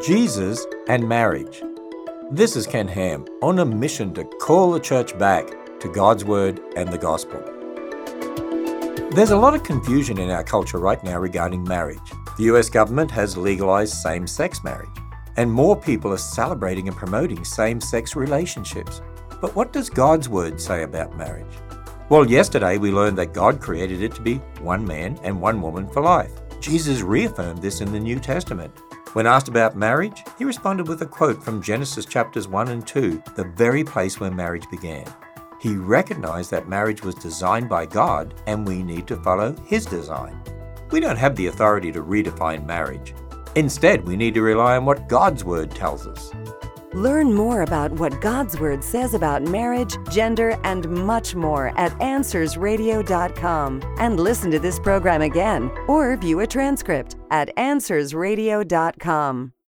Jesus and marriage. This is Ken Ham on a mission to call the church back to God's Word and the Gospel. There's a lot of confusion in our culture right now regarding marriage. The US government has legalized same-sex marriage, and more people are celebrating and promoting same-sex relationships. But what does God's Word say about marriage? Well, yesterday we learned that God created it to be one man and one woman for life. Jesus reaffirmed this in the New Testament. When asked about marriage, he responded with a quote from Genesis chapters 1 and 2, the very place where marriage began. He recognized that marriage was designed by God and we need to follow His design. We don't have the authority to redefine marriage. Instead, we need to rely on what God's Word tells us. Learn more about what God's Word says about marriage, gender, and much more at AnswersRadio.com. And listen to this program again or view a transcript at AnswersRadio.com.